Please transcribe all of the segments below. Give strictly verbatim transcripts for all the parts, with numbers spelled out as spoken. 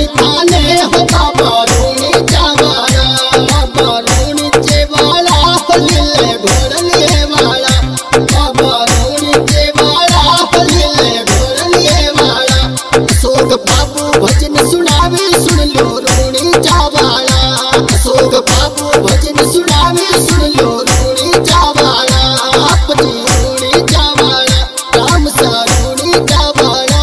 थाने हो बाबा रूणी चावाड़ा बाबा रूणी चेवाड़ा लिले घोड़लिए वाला बाबा रूणी चेवाड़ा लिले घोड़लिए वाला सोग बाबू भजन सुनावे सुन लो रूणी चावाड़ा सोग बाबू भजन सुनावे सुन लो रूणी चावाड़ा अपनी रूणी चावाड़ा राम सा रूणी चावाड़ा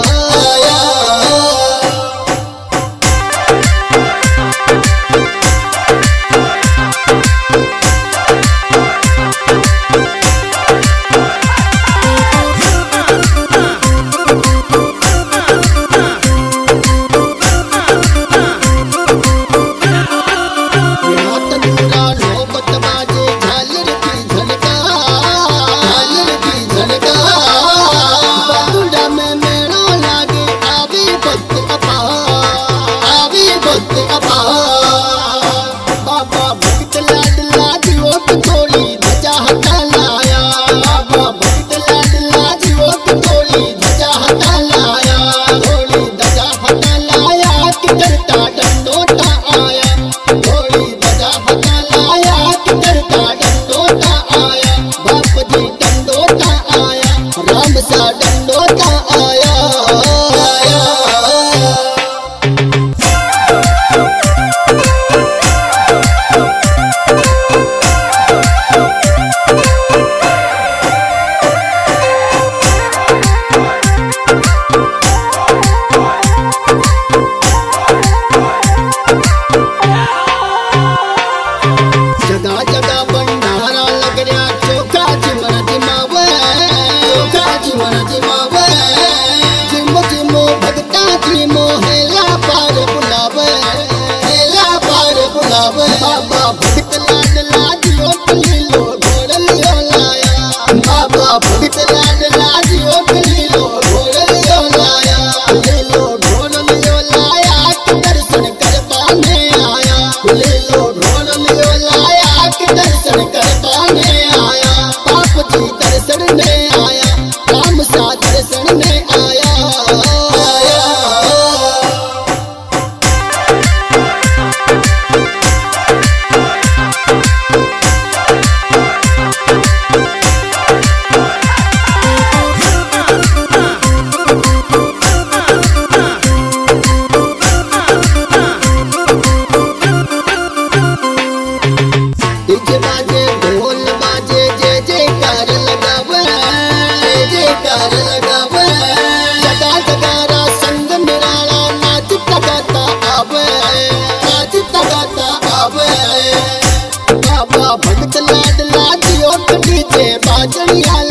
बाबा भगत लाड लाजियो लीलो घोड़लियो लाया बाबा भगत लाड लाजियो लीलो घोड़लियो लाया लीलो घोड़लियो लाया के दर्शन करवाने आया लीलो घोड़लियो लाया के दर्शन करवाने आया बाप जी दर्शन ने आया राम सा दर्शन ने आया भगत लाड लाजियो डीजे बाजनिया